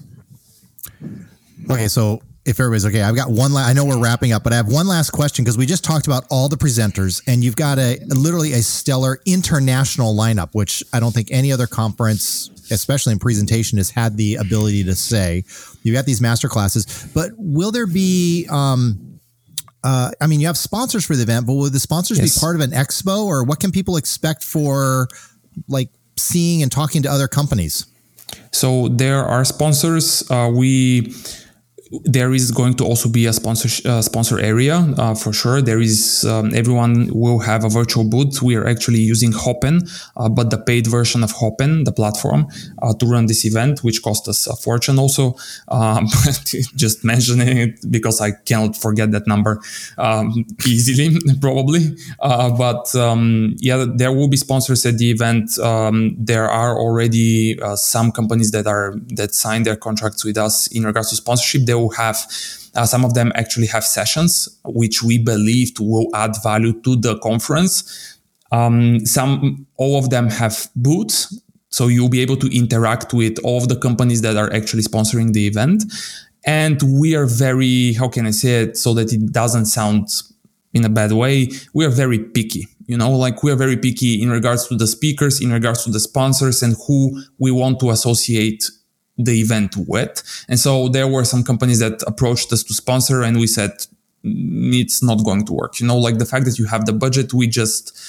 Okay, so if everybody's okay, I've got one. La- I know we're wrapping up, but I have one last question because we just talked about all the presenters, and you've got a literally a stellar international lineup, which I don't think any other conference, especially in presentation, has had the ability to say. You've got these master classes, but will there be? Um, uh, I mean, you have sponsors for the event, but will the sponsors yes. be part of an expo, or what can people expect for, like, seeing and talking to other companies? So there are sponsors. Uh, we there is going to also be a sponsor uh, sponsor area uh, for sure. There is um, everyone will have a virtual booth. We are actually using Hopin, uh, but the paid version of Hopin, the platform, uh, to run this event, which cost us a fortune. Also, um, just mentioning it because I cannot forget that number um, easily, probably. Uh, but um, yeah, there will be sponsors at the event. Um, there are already uh, some companies that are that signed their contracts with us in regards to sponsorship. They will have uh, some of them actually have sessions which we believed will add value to the conference. Um, some, all of them have booths, so you'll be able to interact with all of the companies that are actually sponsoring the event. And we are very, how can I say it so that it doesn't sound in a bad way? We are very picky. You know, like we are very picky in regards to the speakers, in regards to the sponsors, and who we want to associate the event with. And so there were some companies that approached us to sponsor, and we said, it's not going to work. You know, like the fact that you have the budget, we just,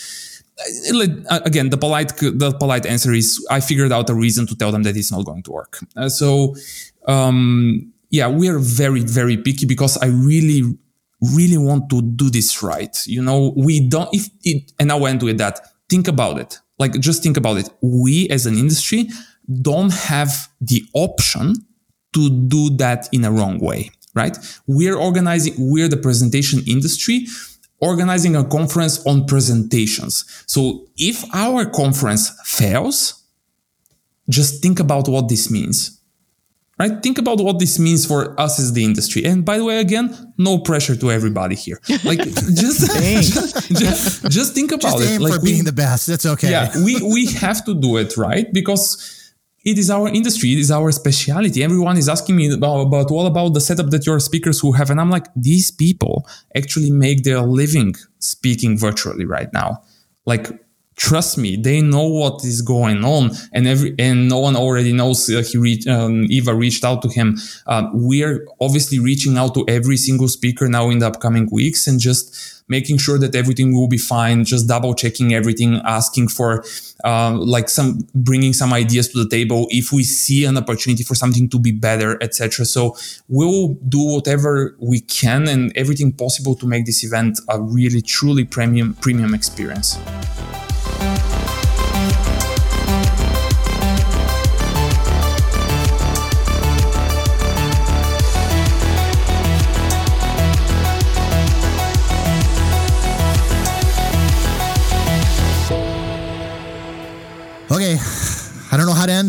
again, the polite, the polite answer is I figured out a reason to tell them that it's not going to work. Uh, so, um, yeah, we are very, very picky because I really, really want to do this right. You know, we don't, if it, and I'll end with that. Think about it. Like, just think about it. We as an industry don't have the option to do that in a wrong way, right? We're organizing, we're the presentation industry, organizing a conference on presentations. So if our conference fails, just think about what this means, right? Think about what this means for us as the industry. And by the way, again, no pressure to everybody here. Like, just, just, just, just think about just aim it. Like for we, being the best. That's okay. Yeah, we, we have to do it right because it is our industry. It is our specialty. Everyone is asking me about, about what about the setup that your speakers who have. And I'm like, these people actually make their living speaking virtually right now. Like, trust me, they know what is going on. And every and no one already knows. Uh, he reached, um, Eva reached out to him. Uh, we're obviously reaching out to every single speaker now in the upcoming weeks and just making sure that everything will be fine, just double checking everything, asking for uh, like some, bringing some ideas to the table if we see an opportunity for something to be better, et cetera. So we'll do whatever we can and everything possible to make this event a really, truly premium, premium experience.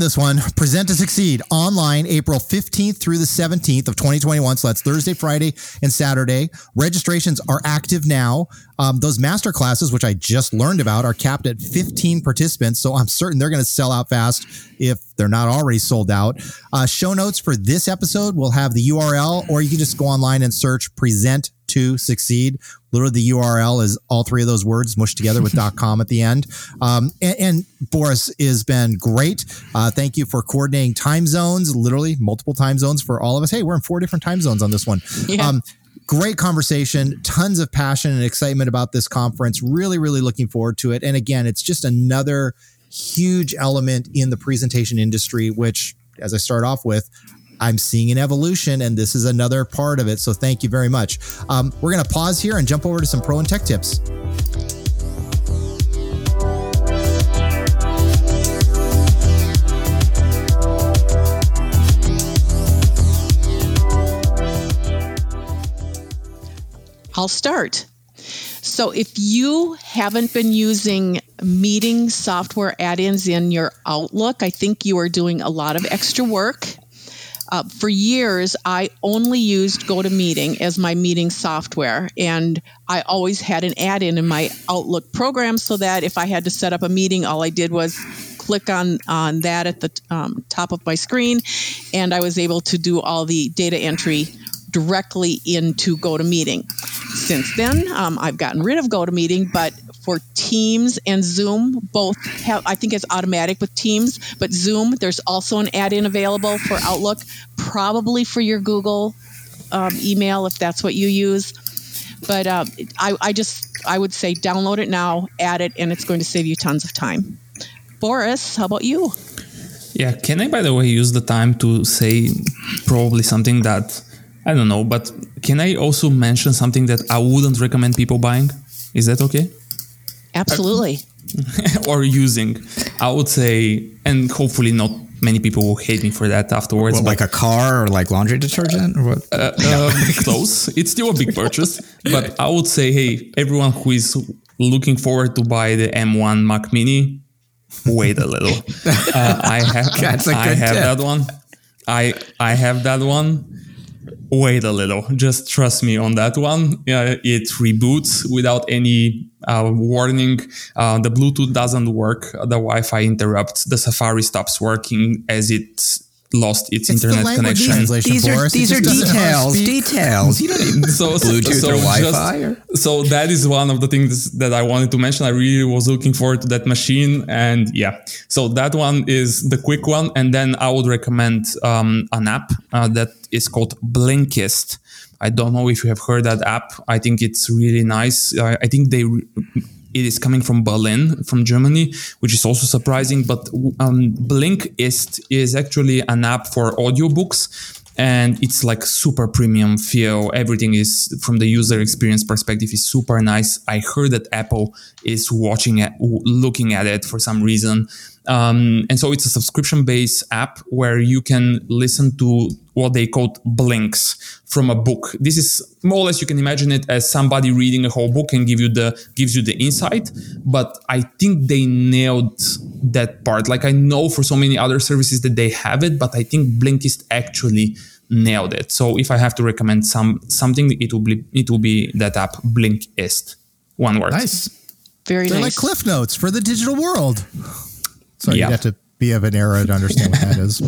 this one. Present to Succeed online April fifteenth through the seventeenth of twenty twenty-one. So that's Thursday, Friday, and Saturday. Registrations are active now. Um, those master classes, which I just learned about, are capped at fifteen participants. So I'm certain they're going to sell out fast if they're not already sold out. Uh, show notes for this episode will have the U R L, or you can just go online and search Present to Succeed. Literally, the U R L is all three of those words mushed together with .com at the end. Um, and, and Boris has been great. Uh, thank you for coordinating time zones, literally multiple time zones for all of us. Hey, we're in four different time zones on this one. Yeah. Um, great conversation, tons of passion and excitement about this conference. Really, really looking forward to it. And again, it's just another huge element in the presentation industry, which, as I start off with, I'm seeing an evolution, and this is another part of it. So thank you very much. Um, we're going to pause here and jump over to some pro and tech tips. I'll start. So if you haven't been using meeting software add-ins in your Outlook, I think you are doing a lot of extra work. Uh, for years, I only used GoToMeeting as my meeting software, and I always had an add-in in my Outlook program so that if I had to set up a meeting, all I did was click on, on that at the um, top of my screen, and I was able to do all the data entry directly into GoToMeeting. Since then, um, I've gotten rid of GoToMeeting, but for Teams and Zoom, both have, I think it's automatic with Teams, but Zoom, there's also an add-in available for Outlook, probably for your Google um, email if that's what you use. But uh, I, I just, I would say download it now, add it, and it's going to save you tons of time. Boris, how about you? Yeah, can I, by the way, use the time to say probably something that, I don't know, but can I also mention something that I wouldn't recommend people buying? Is that okay? Absolutely. Or using. I would say, and hopefully not many people will hate me for that afterwards. Well, like a car or like laundry detergent or what? Uh, no. um, close. It's still a big purchase. But I would say, hey, everyone who is looking forward to buy the M one Mac Mini, wait a little. Uh, I have, That's a good I have tip. that one. I I have that one. Wait a little. Just trust me on that one. Uh, it reboots without any uh, warning. Uh, the Bluetooth doesn't work. The Wi-Fi interrupts. The Safari stops working as it lost its, It's the internet language connection. translation, These are Boris. It these are just doesn't know how to details. speak. Details. You don't need So, so, Bluetooth so or just- Wi-Fi. Or? So that is one of the things that I wanted to mention. I really was looking forward to that machine, and yeah. So that one is the quick one, and then I would recommend um, an app uh, that is called Blinkist. I don't know if you have heard that app. I think it's really nice. I, I think they. Re- It is coming from Berlin, from Germany, which is also surprising. But um, Blinkist is actually an app for audiobooks, and it's like super premium feel. Everything is, from the user experience perspective, is super nice. I heard that Apple is watching it, looking at it for some reason. Um, and so it's a subscription-based app where you can listen to what they call blinks from a book. This is more or less, you can imagine it as somebody reading a whole book and give you the gives you the insight. But I think they nailed that part. Like, I know for so many other services that they have it, but I think Blinkist actually nailed it. So if I have to recommend some something, it will be it will be that app, Blinkist. One word. Nice. Very They're nice. like Cliff Notes for the digital world. So Yeah. you have to be of an era to understand what that is.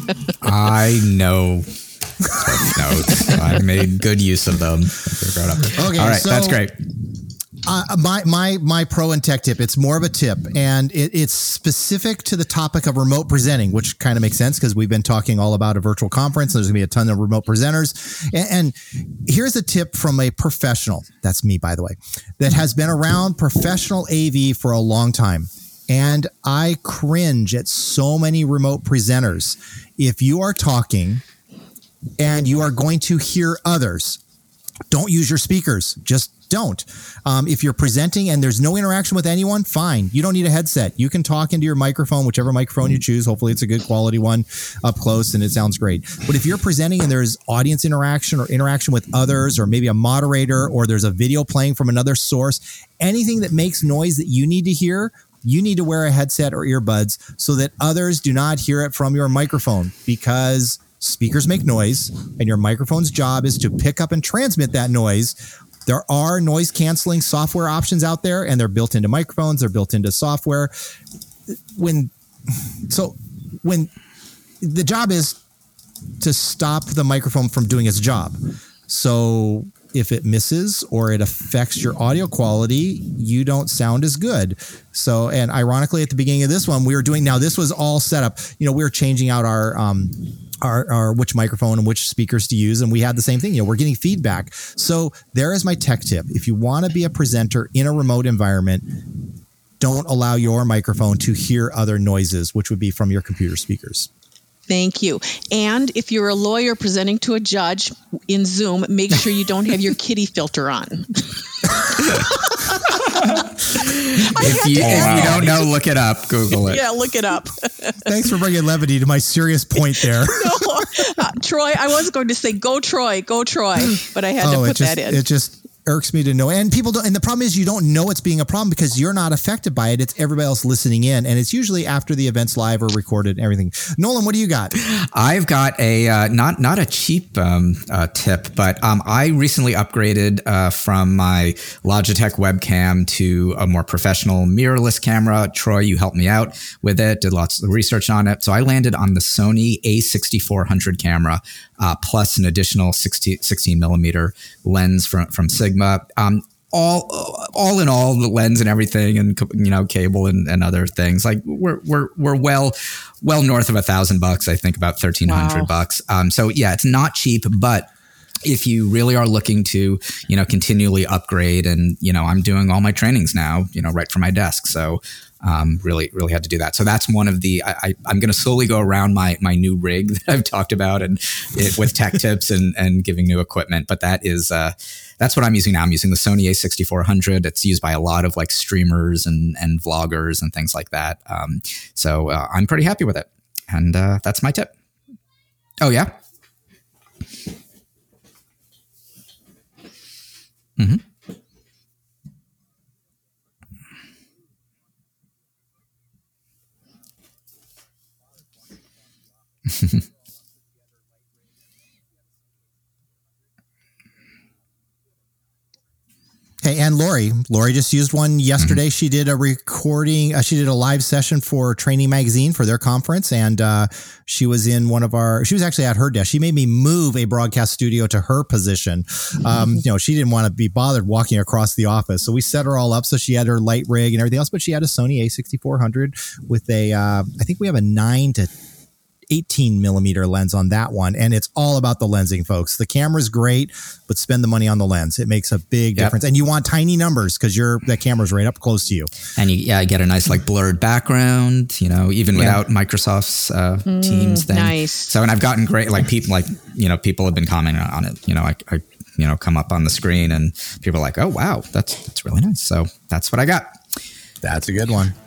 I know. Notes. I made good use of them. Okay, All right, so- that's great. Uh, my my my pro and tech tip. It's more of a tip, and it, it's specific to the topic of remote presenting, which kind of makes sense because we've been talking all about a virtual conference. There's going to be a ton of remote presenters, and, and here's a tip from a professional. That's me, by the way, that has been around professional A V for a long time, and I cringe at so many remote presenters. If you are talking and you are going to hear others, don't use your speakers. Just don't. Um, if you're presenting and there's no interaction with anyone, fine. You don't need a headset. You can talk into your microphone, whichever microphone you choose. Hopefully it's a good quality one up close and it sounds great. But if you're presenting and there's audience interaction or interaction with others, or maybe a moderator, or there's a video playing from another source, anything that makes noise that you need to hear, you need to wear a headset or earbuds so that others do not hear it from your microphone, because speakers make noise and your microphone's job is to pick up and transmit that noise. There are noise canceling software options out there, and they're built into microphones. They're built into software. When, so when the job is to stop the microphone from doing its job. So if it misses or it affects your audio quality, you don't sound as good. So, and ironically, at the beginning of this one, we were doing, now this was all set up, you know, we were changing out our, um, our, our which microphone and which speakers to use. And we had the same thing, you know, we're getting feedback. So there is my tech tip. If you want to be a presenter in a remote environment, don't allow your microphone to hear other noises, which would be from your computer speakers. Thank you. And if you're a lawyer presenting to a judge in Zoom, make sure you don't have your kitty filter on. If you, if you don't know, look it up. Google it. Yeah, look it up. Thanks for bringing levity to my serious point there. no, uh, Troy, I was going to say, go Troy, go Troy, but I had oh, to put just, that in. It just irks me to know. And people don't, and the problem is you don't know it's being a problem because you're not affected by it. It's everybody else listening in. And it's usually after the event's live or recorded and everything. Nolan, what do you got? I've got a, uh, not, not a cheap um, uh, tip, but um, I recently upgraded uh, from my Logitech webcam to a more professional mirrorless camera. Troy, you helped me out with it, did lots of research on it. So I landed on the Sony A sixty-four hundred camera, uh, plus an additional sixteen, sixteen millimeter lens from, from Sigma. Um, all, all in all, the lens and everything, and you know, cable and, and other things, like we're we're we're well, well north of a thousand bucks. I think about thirteen hundred wow. bucks. Um, so yeah, it's not cheap, but if you really are looking to, you know, continually upgrade, and you know, I'm doing all my trainings now, you know, right from my desk, so. Um, really, really had to do that. So that's one of the, I, I, I'm going to slowly go around my, my new rig that I've talked about, and it, with tech tips and, and giving new equipment. But that is, uh, that's what I'm using now. I'm using the Sony A sixty-four hundred. It's used by a lot of like streamers and, and vloggers and things like that. Um, so, uh, I'm pretty happy with it. And, uh, that's my tip. Oh yeah. Mm-hmm. Hey, and Lori, Lori just used one yesterday. Mm-hmm. She did a recording. Uh, she did a live session for Training Magazine for their conference. And uh, she was in one of our, she was actually at her desk. She made me move a broadcast studio to her position. Um, you know, she didn't want to be bothered walking across the office. So we set her all up. So she had her light rig and everything else, but she had a Sony A sixty-four hundred with a, uh, I think we have a nine to eighteen millimeter lens on that one. And it's all about the lensing, folks. The camera's great, but spend the money on the lens. It makes a big yep. difference. And you want tiny numbers because your that camera's right up close to you. And you yeah, get a nice like blurred background, you know, even yeah. without Microsoft's uh, mm, Teams thing. Nice. So, and I've gotten great, like people like, you know, people have been commenting on it. You know, I, I you know, come up on the screen and people are like, oh, wow, that's, that's really nice. So that's what I got. That's a good one.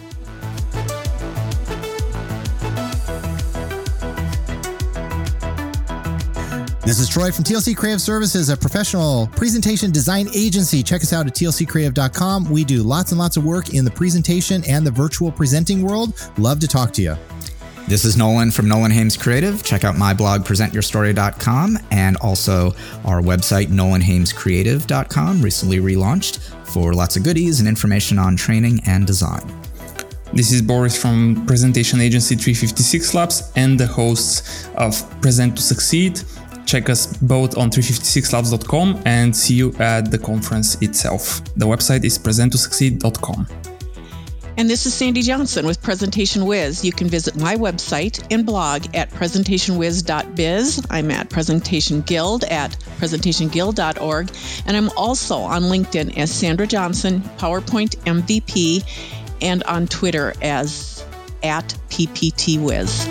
This is Troy from T L C Creative Services, a professional presentation design agency. Check us out at T L C creative dot com. We do lots and lots of work in the presentation and the virtual presenting world. Love to talk to you. This is Nolan from Nolan Hames Creative. Check out my blog, present your story dot com, and also our website, nolan hames creative dot com, recently relaunched, for lots of goodies and information on training and design. This is Boris from presentation agency three fifty-six Labs and the hosts of Present to Succeed. Check us both on three fifty-six labs dot com and see you at the conference itself. The website is present to succeed dot com. And this is Sandy Johnson with Presentation Whiz. You can visit my website and blog at presentation whiz dot biz. I'm at Presentation Guild at presentation guild dot org. And I'm also on LinkedIn as Sandra Johnson, PowerPoint M V P, and on Twitter as at P P T Whiz.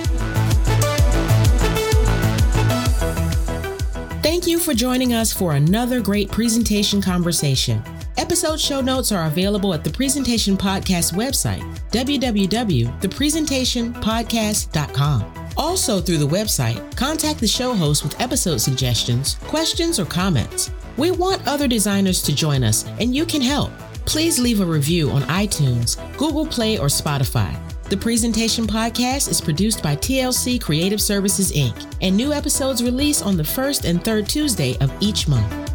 Thank you for joining us for another great presentation conversation. Episode show notes are available at the Presentation Podcast website, w w w dot the presentation podcast dot com. Also through the website, contact the show host with episode suggestions, questions, or comments. We want other designers to join us, and you can help. please leave a review on iTunes, Google Play, or Spotify. The Presentation Podcast is produced by T L C Creative Services, Incorporated, and new episodes release on the first and third Tuesday of each month.